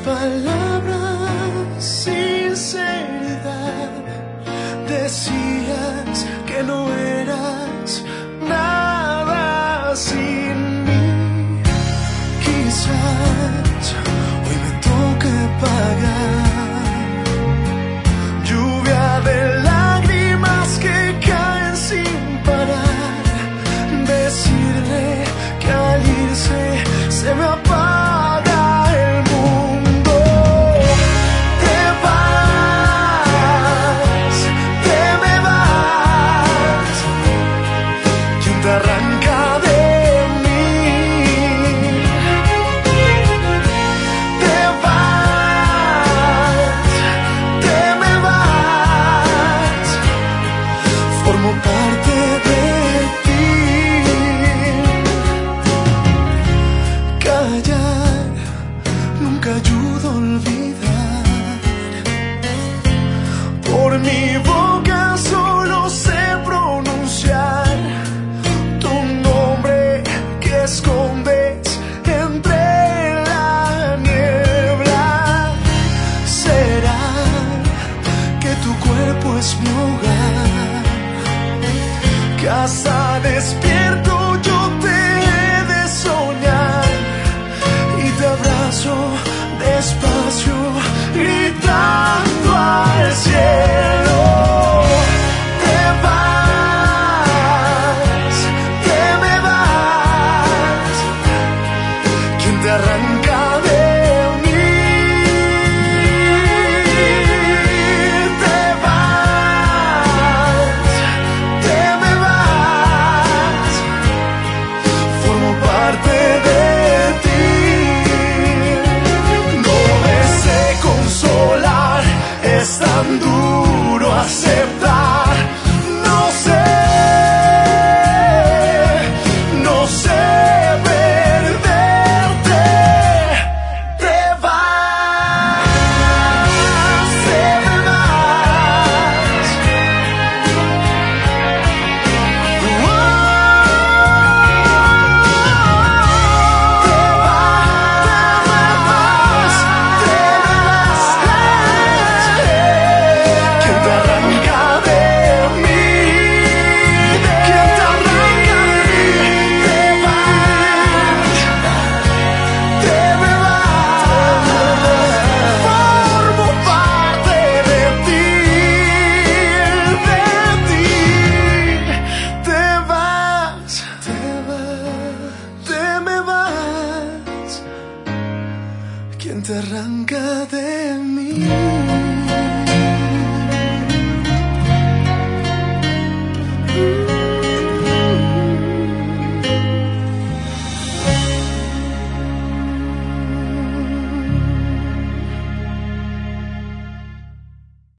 palabras, sinceridad. Decías que no eras nada sin mí. Quizás hoy me toque pagar lluvia de lágrimas que caen sin parar. Decirle que al irse se me apaga el mundo. Te vas, te me vas. ¿Quién te arranca de mí? Te vas, te me vas. Formo parte de ti. Callar nunca ayuda a olvidar. Por mi boca solo sé pronunciar tu nombre que escondes entre la niebla. Será que tu cuerpo es mi hogar, que hasta despierto yo te he de soñar. Y te abrazo despacio, gritando al cielo. Te vas, te me vas. ¿Quién te arranca de mí? Te vas, te me vas. Formo parte de ti. No me sé consolar, es tan duro aceptar. No sé, no sé perderte. Te vas, te me vas. Te vas, te me vas. ¿Quién te arranca de mí? ¿Quién te arranca de mí? Te vas, te me vas. Formo parte de ti, Te vas, te me vas. ¿Quién te arranca de mí?